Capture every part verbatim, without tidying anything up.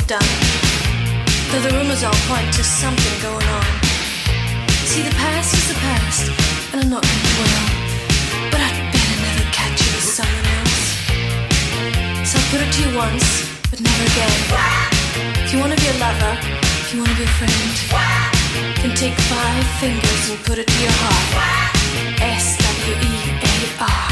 you've done. Though the rumors all point to something going on. See, the past is the past, and I'm not gonna dwell. But I'd better never catch you with someone else. So I'll put it to you once, but never again. If you wanna be a lover, if you wanna be a friend, then take five fingers and put it to your heart. S W E A R.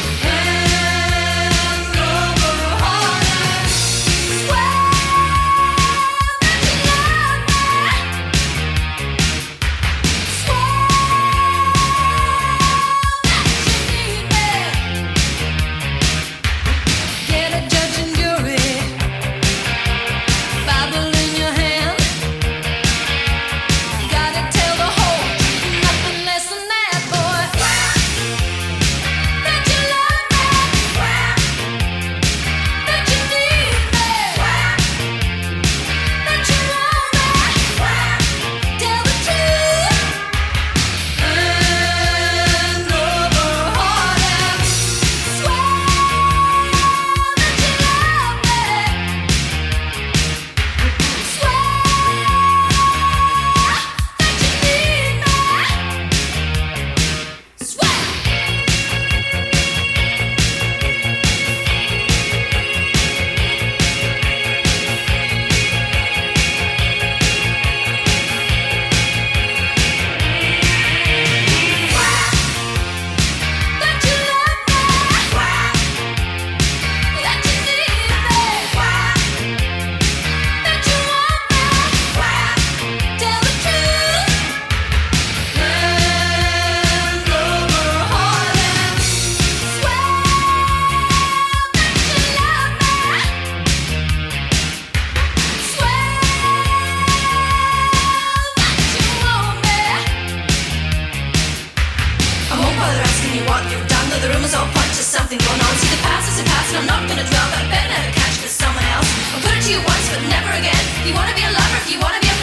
Something going on. See, the past is the past, and I'm not gonna dwell. But I better never catch you with someone else. I'll put it to you once, but never again. If you wanna be a lover, if you wanna be a